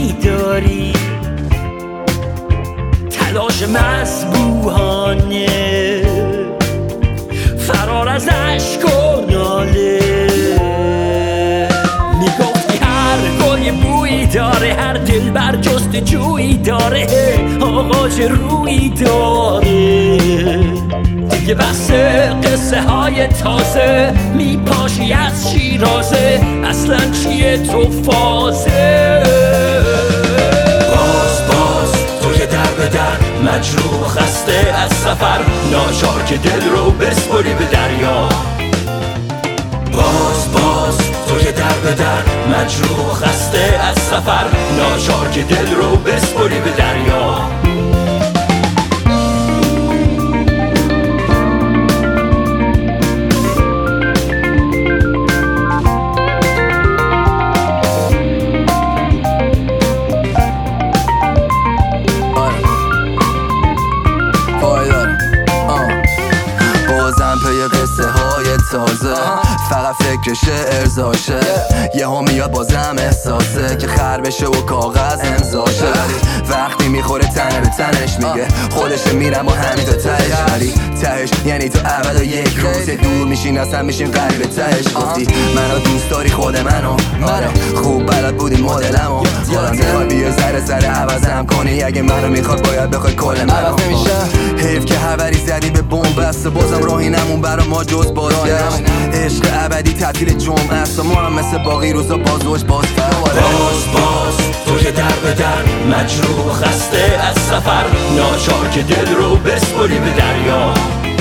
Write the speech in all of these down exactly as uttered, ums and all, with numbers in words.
بویی داری، تلاش مسبوحانه، فرار از عشق و ناله. میگفتی هر گل یه بویی داره، هر دل بر جستجویی داره، آقا چه رویی داره. دیگه بس قصه های تازه، میپاشی از شیرازه، اصلا چیه تو فازه؟ باز باز تو که در به در، مجروح خسته از سفر، ناچار که دل رو بسپری به دریا. باز باز تو که در به در، مجروح خسته از سفر، ناچار که دل رو بسپری به دریا. تازه فقط فکر شعر زاشه، یه ها میاد بازم احساسه که خر بشه و کاغذ امضاشه، ولی وقتی میخوره تنه به تنش میگه خودش میرم با همین تا تهش، ولی تهش یعنی تو ابد و یک روز دور میشین اصلا میشین قریب تهش. گفتی منو دوست داری خود منو، آره خوب بلد بودی مدلمو، یادم میخواد بیا ذره ذره عوضم کنی، اگه منو میخواد باید بخوای کل منو. حیف که حوری زدی به بمب بسته، بازم راهی نمون برا ما جز باران نمون. عشق ابدی تعطیل جمعه است و ما هم مثل باقی روزا بازوش باز فراره. باز باز تو که در به در، مجروح خسته از سفر، ناچار که دل رو بسپری به دریا.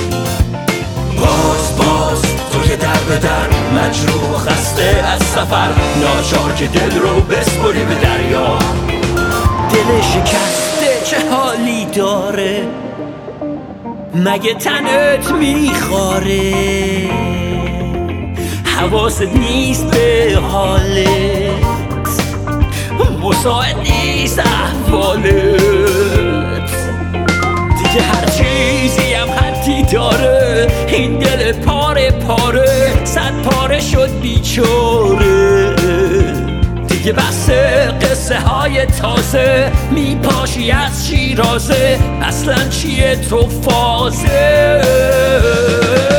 باز باز تو که در به در، مجروح خسته از سفر، ناچار که دل رو بسپری به دریا. دل شکسته چه حالی داره، مگه تنت میخواره؟ حواست نیست به حالت، مساعد نیست احوالت. دیگه هر چیزی هم حدی داره، این دل پاره پاره صد پاره شد بیچاره. دیگه بس قصه های تازه، میپاشی از شیرازه، اصلا چیه تو فازه؟